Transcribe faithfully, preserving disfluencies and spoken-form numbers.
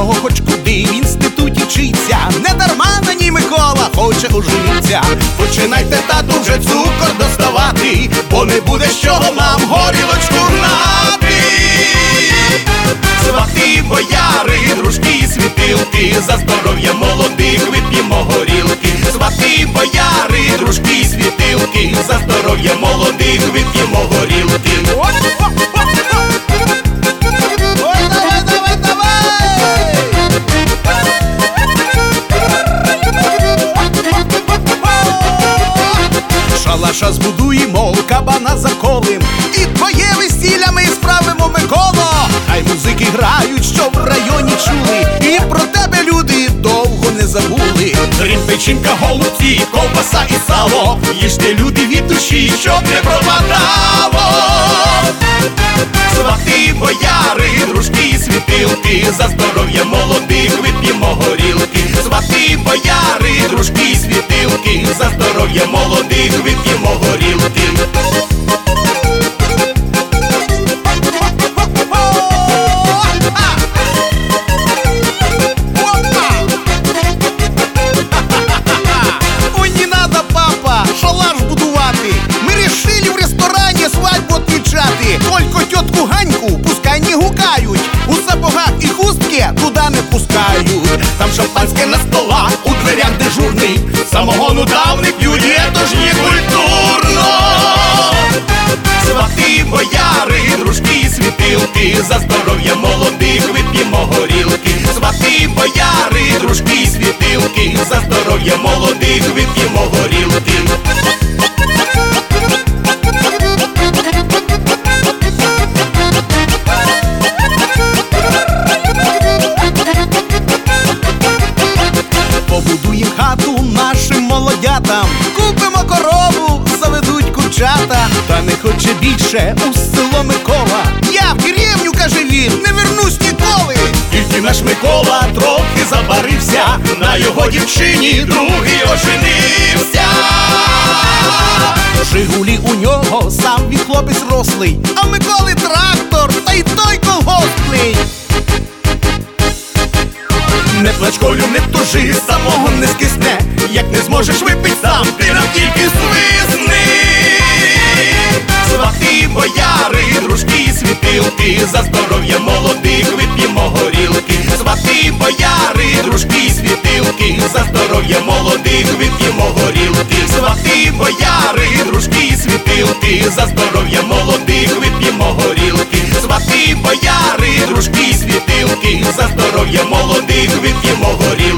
нього хоч куди в інституті вчиться. Не дарма на ній Микола хоче оживиться. Починайте, тату, вже цукор доставати, бо не буде з чого нам горілочку гнати. Свати, бояри, дружки і світилки, за здоров'я молодих вип'ємо горілки. Свати, бояри, дружки і світилки, за здоров'я молодих вип'ємо горілки. Шалаша збудуємо, кабана заколим, і твоє весілля ми справимо, Миколо. Хай музики грають, щоб в районі чули, і про тебе люди довго не забули. Грім, печінка, голубці, ковбаса і сало, їжте, люди, від душі, щоб не пропадало. Свати, бояри, дружки і світилки, за здоров'я молодих вип'ємо горілки. Свати, бояри, дружки і світилки, за здоров'я молодих вип'ємо горілки. Ой, не надо, папа, шалаш будувати. Ми решили в ресторані свадьбу отмічати. Только тетку Ганьку пускай не гукають, у сапогах і хустки туди не пускають. Там шампанське на столах, у дверях дежурний, самогону дав не п'ють, это ж не культурно. Свати, бояри, дружки і світилки, за здоров'я молодих вип'ємо горілки. Свати, бояри, дружки і світилки, за здоров'я молодих вип'ємо горілки. Побудуєм хату нашим молодятам, купимо корову, заведуть курчата. Та не хоче більше у село Микола, я в деревню, каже він, не вернусь ніколи. Тільки наш Микола трохи забарився, на його дівчині другий оженився. Жигулі у нього, сам він хлопець рослий, а в Миколи трактор, та й той колгоспний. Не плач, Колю, не тужи, самого не скисне, як не зможеш випить сам, ти нам тільки свисни. Свати, бояри, дружки і світилки, за здоров'я молодих вип'ємо горілки. Свати, бояри, дружки і світилки, за здоров'я молодих вип'ємо горілки. Свати, бояри, дружки і світилки, за здоров'я молодих вип'ємо горілки. Свати, бояри, дружки і світилки, за здоров'я молодих вип'ємо горілки.